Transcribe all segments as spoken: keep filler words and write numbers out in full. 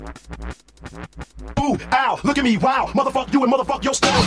Ooh, ow, look at me, wow, motherfuck you and motherfuck your style.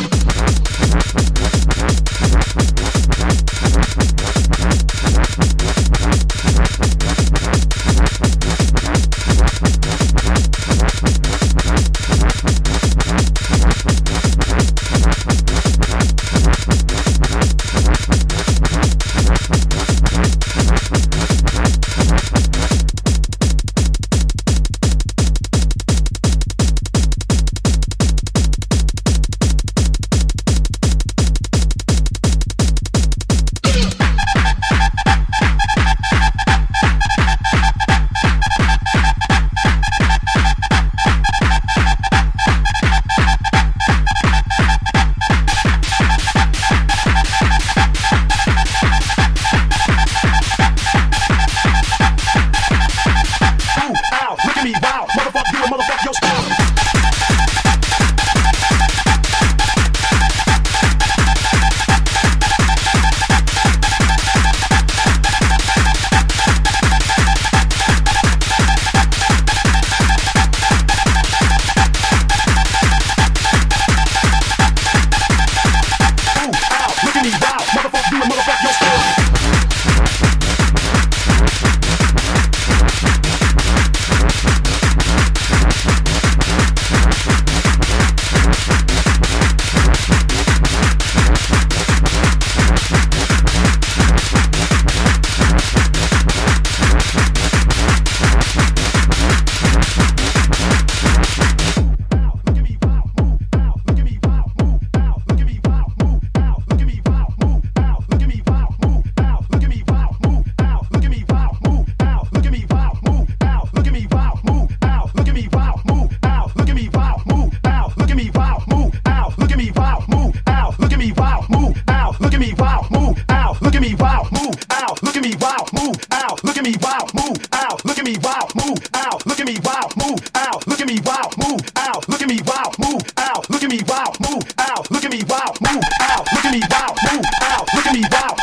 Look at me, wow, move, ow, look at me, wow, move, ow, look at me, wow, move, ow, look at me, wow.